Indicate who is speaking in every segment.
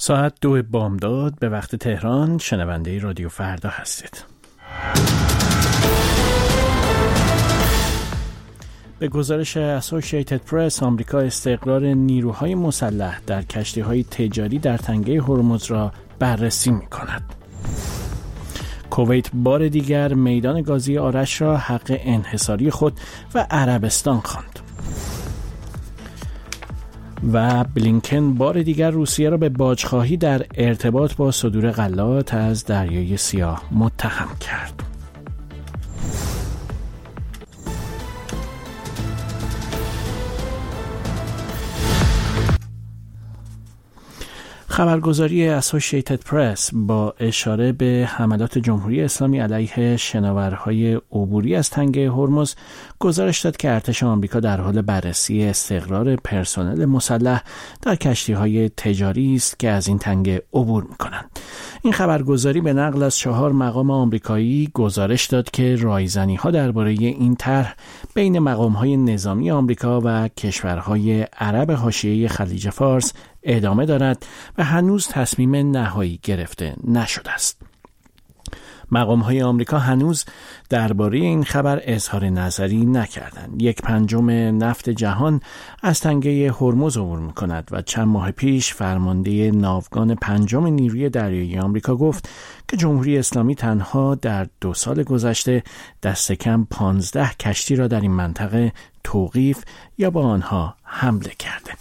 Speaker 1: ساعت 2 بامداد به وقت تهران شنونده رادیو فردا هستید. به گزارش اسوسییتد پرس، آمریکا استقرار نیروهای مسلح در کشتی‌های تجاری در تنگه هرمز را بررسی می‌کند. کویت بار دیگر میدان گازی آرش را حق انحصاری خود و عربستان خواند. و بلینکن بار دیگر روسیه را به باجخواهی در ارتباط با صدور غلات از دریای سیاه متهم کرد. خبرگزاری اسوسییتد پرس با اشاره به حملات جمهوری اسلامی علیه شناورهای عبوری از تنگه هرمز گزارش داد که ارتش آمریکا در حال بررسی استقرار پرسنل مسلح در کشتی‌های تجاری است که از این تنگه عبور می‌کنند. این خبرگزاری به نقل از 4 مقام آمریکایی گزارش داد که رایزنی‌ها درباره این طرح بین مقام‌های نظامی آمریکا و کشورهای عرب حاشیه خلیج فارس ادامه دارد و هنوز تصمیم نهایی گرفته نشده است. مقام‌های آمریکا هنوز درباره این خبر اظهار نظری نکردند. 1/5 نفت جهان از تنگه هرمز عبور می‌کند و چند ماه پیش فرمانده ناوگان 5 نیروی دریایی آمریکا گفت که جمهوری اسلامی تنها در 2 سال گذشته دست کم 15 کشتی را در این منطقه توقیف یا با آنها حمله کرده.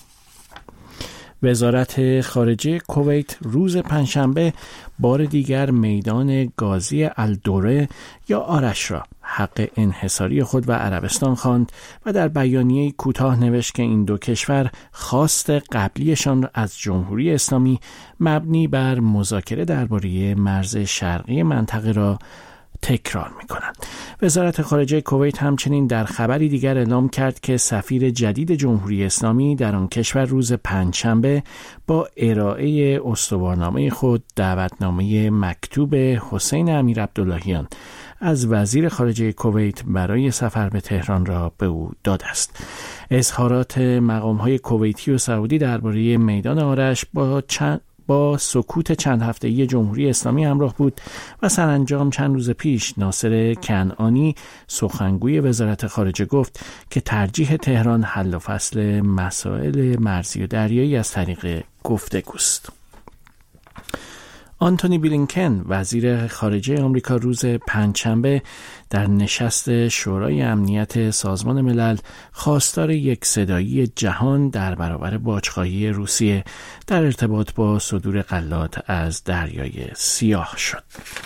Speaker 1: وزارت خارجه کویت روز پنجشنبه بار دیگر میدان گازی الدوره یا آرش را حق انحصاری خود و عربستان خواند و در بیانیه کوتاه نوشت که این 2 کشور خواست قبلیشان از جمهوری اسلامی مبنی بر مذاکره درباره مرز شرقی منطقه را تکرار می‌کنند. وزارت خارجه کویت همچنین در خبری دیگر اعلام کرد که سفیر جدید جمهوری اسلامی در آن کشور روز پنجشنبه با ارائه استوارنامه خود دعوتنامه مکتوب حسین امیرعبداللهیان از وزیر خارجه کویت برای سفر به تهران را به او داده است. اظهارات مقام‌های کویتی و سعودی درباره میدان آرش با سکوت چند هفته‌ای جمهوری اسلامی همراه بود و سرانجام چند روز پیش ناصر کنعانی سخنگوی وزارت خارجه گفت که ترجیح تهران حل و فصل مسائل مرزی و دریایی از طریق گفتگوست. آنتونی بلینکن وزیر خارجه آمریکا روز پنجشنبه در نشست شورای امنیت سازمان ملل خواستار یکصدایی جهان در برابر باجخواهی روسیه در ارتباط با صدور غلات از دریای سیاه شد.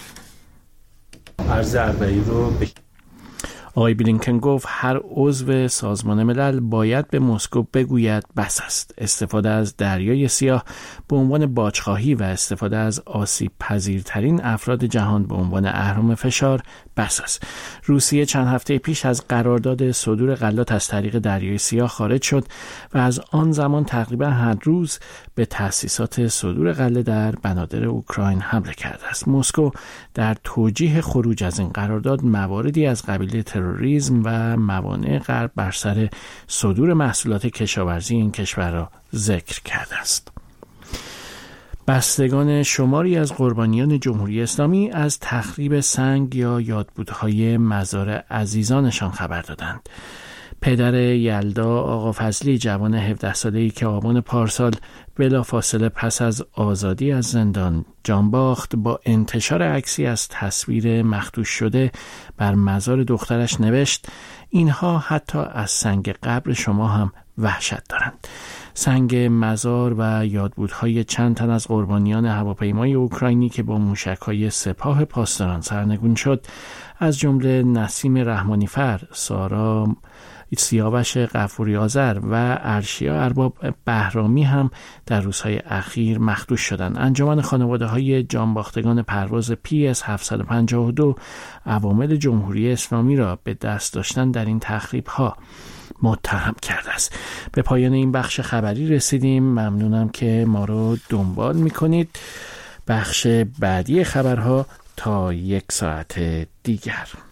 Speaker 2: عرض اولی رو
Speaker 1: آقای بلینکن گفت هر عضو سازمان ملل باید به مسکو بگوید بس است. استفاده از دریای سیاه به عنوان باجخواهی و استفاده از آسیب پذیرترین افراد جهان به عنوان اهرم فشار بس است. روسیه چند هفته پیش از قرارداد صدور غلات از طریق دریای سیاه خارج شد و از آن زمان تقریبا هر روز به تأسیسات صدور غله در بنادر اوکراین حمله کرده است. مسکو در توجیه خروج از این قرارداد مواردی از قبیل تروریسم و موانع غرب بر سر صدور محصولات کشاورزی این کشور را ذکر کرده است. بستگان شماری از قربانیان جمهوری اسلامی از تخریب سنگ یا یادبودهای مزار عزیزانشان خبر دادند. پدر یلدا آقا فضلی جوان 17 ساله‌ای که آبان پارسال بلافاصله پس از آزادی از زندان جان باخت با انتشار عکسی از تصویر مخدوش شده بر مزار دخترش نوشت اینها حتی از سنگ قبر شما هم وحشت دارند. سنگ مزار و یادبودهای چند تن از قربانیان هواپیمای اوکراینی که با موشک‌های سپاه پاسداران سرنگون شد از جمله نسیم رحمانیفر، سارا سیاوش غفوری آذر و ارشیا ارباب بهرامی هم در روزهای اخیر مخدوش شدند. انجمن خانواده‌های جانباختگان پرواز PS 752 عوامل جمهوری اسلامی را به دست داشتن در این تخریب‌ها متهم کرده است. به پایان این بخش خبری رسیدیم. ممنونم که ما رو دنبال می‌کنید. بخش بعدی خبرها تا 1 ساعت دیگر.